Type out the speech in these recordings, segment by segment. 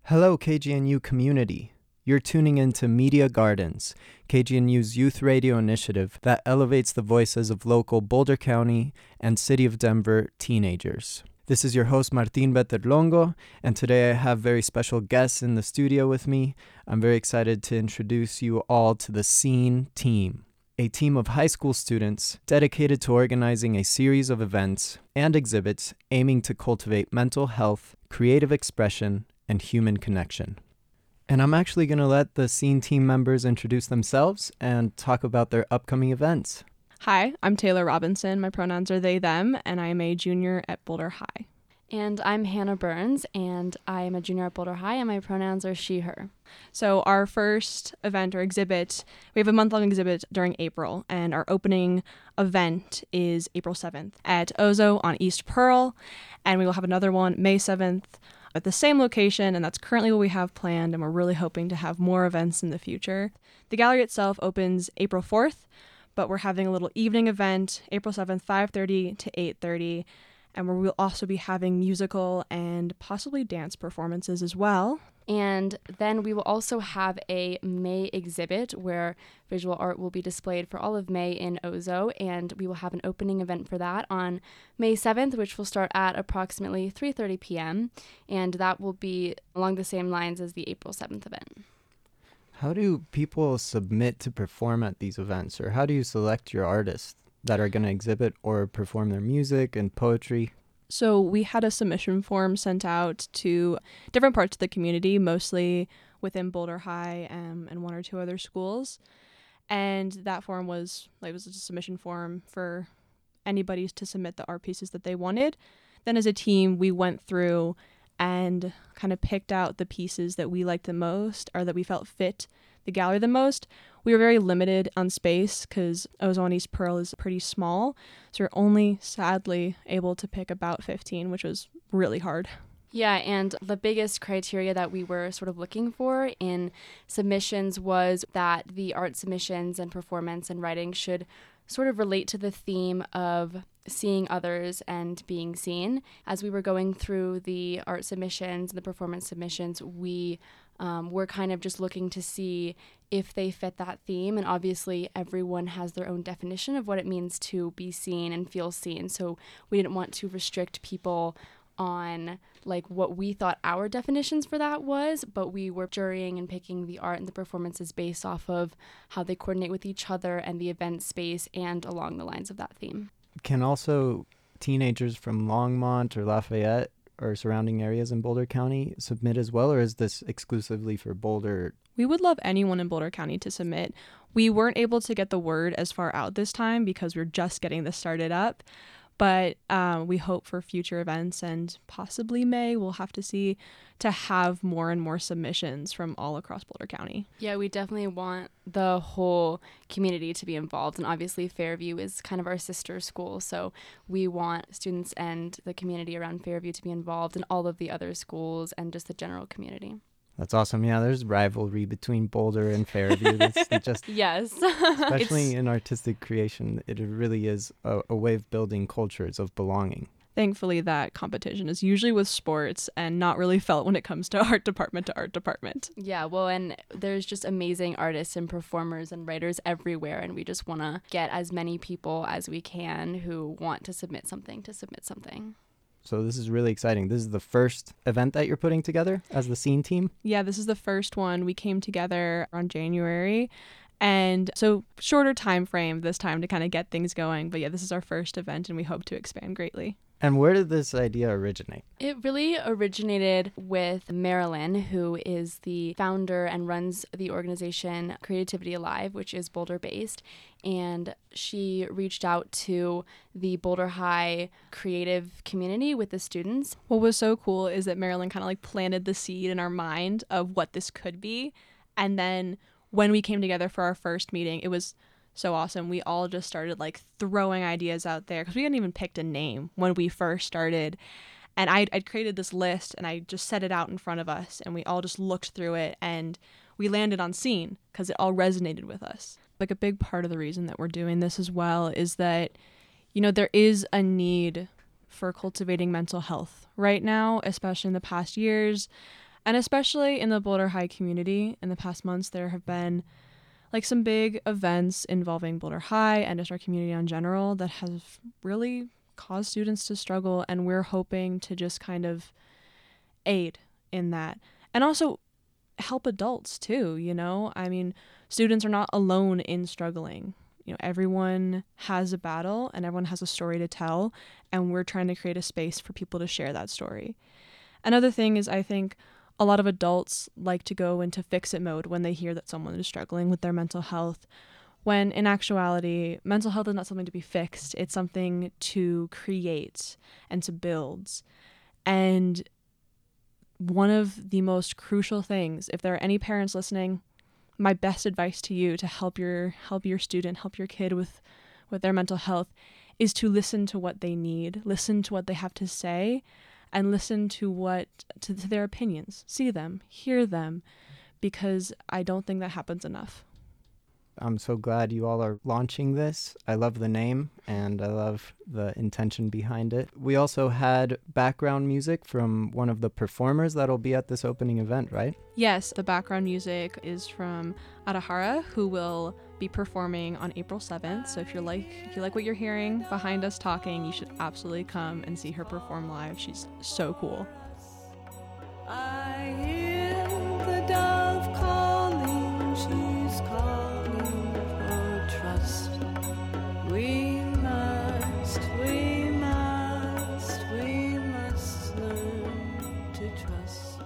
Hello, KGNU community. You're tuning into Media Gardens, KGNU's youth radio initiative that elevates the voices of local Boulder County and City of Denver teenagers. This is your host, Martin Beterlongo, and today I have very special guests in the studio with me. I'm very excited to introduce you all to the Scene Team, a team of high school students dedicated to organizing a series of events and exhibits aiming to cultivate mental health, creative expression, and human connection. And I'm actually going to let the Scene Team members introduce themselves and talk about their upcoming events. Hi, I'm Taylor Robinson. My pronouns are they, them, and I'm a junior at Boulder High. And I'm Hannah Burns, and I am a junior at Boulder High, and my pronouns are she, her. So our first event or exhibit, we have a month-long exhibit during April, and our opening event is April 7th at Ozo on East Pearl, and we will have another one May 7th at the same location, and that's currently what we have planned, and we're really hoping to have more events in the future. The gallery itself opens April 4th, but we're having a little evening event, April 7th, 5:30 to 8:30, and where we'll also be having musical and possibly dance performances as well. And then we will also have a May exhibit where visual art will be displayed for all of May in Ozo, and we will have an opening event for that on May 7th, which will start at approximately 3:30 p.m., and that will be along the same lines as the April 7th event. How do people submit to perform at these events, or how do you select your artists that are going to exhibit or perform their music and poetry? So we had a submission form sent out to different parts of the community, mostly within Boulder High and one or two other schools. And that form was a submission form for anybody to submit the art pieces that they wanted. Then as a team, we went through and kind of picked out the pieces that we liked the most or that we felt fit the gallery the most. We were very limited on space because Ozone East Pearl is pretty small, so we're only sadly able to pick about 15, which was really hard. Yeah, and the biggest criteria that we were sort of looking for in submissions was that the art submissions and performance and writing should sort of relate to the theme of seeing others and being seen. As we were going through the art submissions and the performance submissions, we were kind of just looking to see if they fit that theme. And obviously, everyone has their own definition of what it means to be seen and feel seen. So we didn't want to restrict people on like what we thought our definitions for that was, but we were jurying and picking the art and the performances based off of how they coordinate with each other and the event space and along the lines of that theme. Can also teenagers from Longmont or Lafayette or surrounding areas in Boulder County submit as well, or is this exclusively for Boulder? We would love anyone in Boulder County to submit. We weren't able to get the word as far out this time because we're just getting this started up. But we hope for future events and possibly May, we'll have to see, to have more and more submissions from all across Boulder County. Yeah, we definitely want the whole community to be involved. And obviously Fairview is kind of our sister school. So we want students and the community around Fairview to be involved in all of the other schools and just the general community. That's awesome. Yeah, there's rivalry between Boulder and Fairview. That's just Yes. especially in artistic creation, it really is a way of building cultures of belonging. Thankfully, that competition is usually with sports and not really felt when it comes to art department to art department. Yeah, well, and there's just amazing artists and performers and writers everywhere, and we just want to get as many people as we can who want to submit something. So this is really exciting. This is the first event that you're putting together as the Scene Team? Yeah, this is the first one. We came together on January. And so shorter time frame this time to kind of get things going. But yeah, this is our first event and we hope to expand greatly. And where did this idea originate? It really originated with Marilyn, who is the founder and runs the organization Creativity Alive, which is Boulder-based. And she reached out to the Boulder High creative community with the students. What was so cool is that Marilyn kind of like planted the seed in our mind of what this could be. And then when we came together for our first meeting, it was so awesome. We all just started like throwing ideas out there because we hadn't even picked a name when we first started. And I'd created this list and I just set it out in front of us and we all just looked through it and we landed on Scene because it all resonated with us. Like a big part of the reason that we're doing this as well is that, you know, there is a need for cultivating mental health right now, especially in the past years. And especially in the Boulder High community, in the past months, there have been like some big events involving Boulder High and just our community in general that have really caused students to struggle. And we're hoping to just kind of aid in that. And also help adults too, you know? I mean, students are not alone in struggling. You know, everyone has a battle and everyone has a story to tell, and we're trying to create a space for people to share that story. Another thing is, I think a lot of adults like to go into fix-it mode when they hear that someone is struggling with their mental health, when in actuality, mental health is not something to be fixed. It's something to create and to build. And one of the most crucial things, if there are any parents listening, my best advice to you to help your student, help your kid with their mental health, is to listen to what they need, listen to what they have to say, and listen to their opinions. See them, hear them, because I don't think that happens enough. I'm so glad you all are launching this. I love the name and I love the intention behind it. We also had background music from one of the performers that'll be at this opening event, right? Yes, the background music is from Arahara, who will be performing on April 7th. So if you like what you're hearing behind us talking, you should absolutely come and see her perform live. She's so cool. I hear the dove calling, she's calling for trust. We must learn to trust.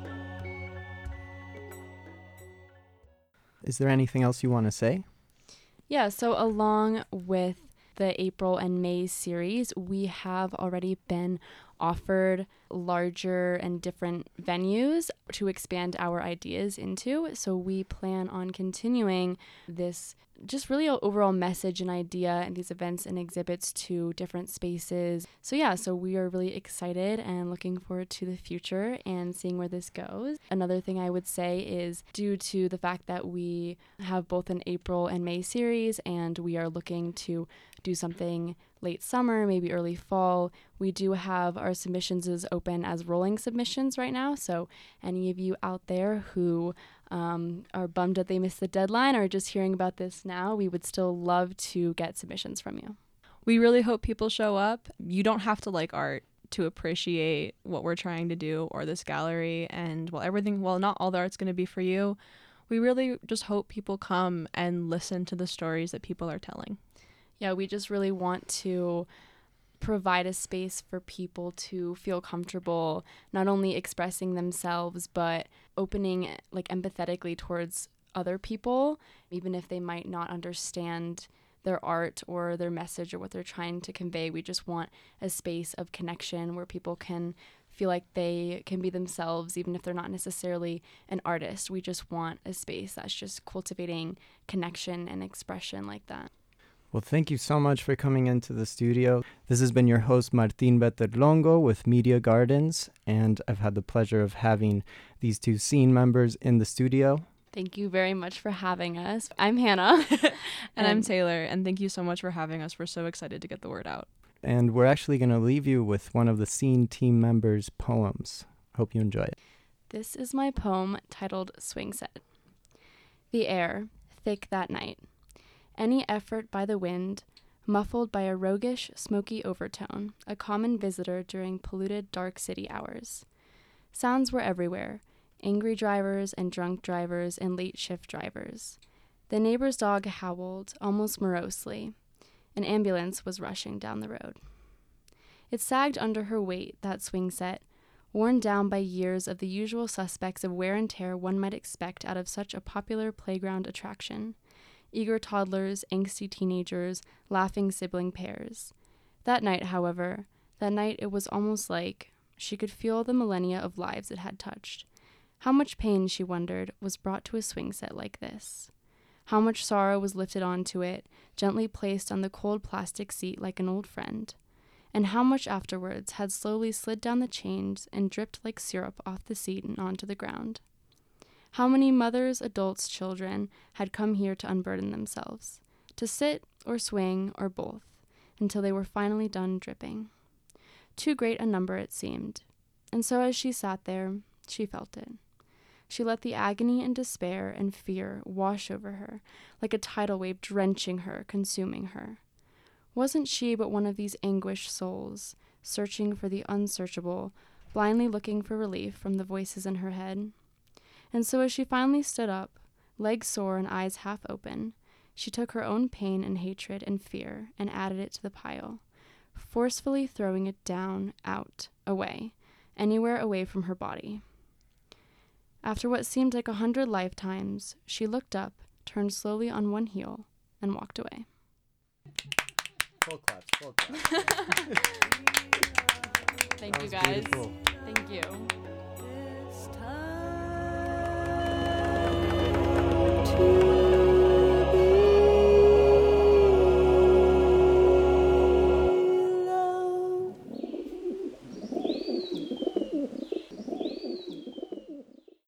Is there anything else you want to say? Yeah, so along with the April and May series, we have already been offered larger and different venues to expand our ideas into. So we plan on continuing this just really overall message and idea and these events and exhibits to different spaces. So we are really excited and looking forward to the future and seeing where this goes. Another thing I would say is, due to the fact that we have both an April and May series and we are looking to do something late summer, maybe early fall, we do have our submissions is open as rolling submissions right now. So any of you out there who are bummed that they missed the deadline or just hearing about this now, we would still love to get submissions from you. We really hope people show up. You don't have to like art to appreciate what we're trying to do or this gallery. And while not all the art's going to be for you, we really just hope people come and listen to the stories that people are telling. Yeah, we just really want to provide a space for people to feel comfortable not only expressing themselves but opening like empathetically towards other people, even if they might not understand their art or their message or what they're trying to convey. We just want a space of connection where people can feel like they can be themselves even if they're not necessarily an artist. We just want a space that's just cultivating connection and expression like that. Well, thank you so much for coming into the studio. This has been your host, Martín Beterlongo with Media Gardens, and I've had the pleasure of having these two scene members in the studio. Thank you very much for having us. I'm Hannah. And I'm Taylor, and thank you so much for having us. We're so excited to get the word out. And we're actually going to leave you with one of the scene team members' poems. Hope you enjoy it. This is my poem titled Swing Set. The air, thick that night. Any effort by the wind, muffled by a roguish, smoky overtone, a common visitor during polluted, dark city hours. Sounds were everywhere, angry drivers and drunk drivers and late shift drivers. The neighbor's dog howled, almost morosely. An ambulance was rushing down the road. It sagged under her weight, that swing set, worn down by years of the usual suspects of wear and tear one might expect out of such a popular playground attraction. Eager toddlers, angsty teenagers, laughing sibling pairs. That night, however, it was almost like she could feel the millennia of lives it had touched. How much pain, she wondered, was brought to a swing set like this? How much sorrow was lifted onto it, gently placed on the cold plastic seat like an old friend? And how much afterwards had slowly slid down the chains and dripped like syrup off the seat and onto the ground? How many mothers, adults, children had come here to unburden themselves, to sit or swing or both, until they were finally done dripping? Too great a number it seemed, and so as she sat there, she felt it. She let the agony and despair and fear wash over her, like a tidal wave drenching her, consuming her. Wasn't she but one of these anguished souls, searching for the unsearchable, blindly looking for relief from the voices in her head? And so as she finally stood up, legs sore and eyes half open, she took her own pain and hatred and fear and added it to the pile, forcefully throwing it down, out, away, anywhere away from her body. After what seemed like 100 lifetimes, she looked up, turned slowly on one heel, and walked away. Full claps, full claps. Thank you, was guys. beautiful. Thank you. This time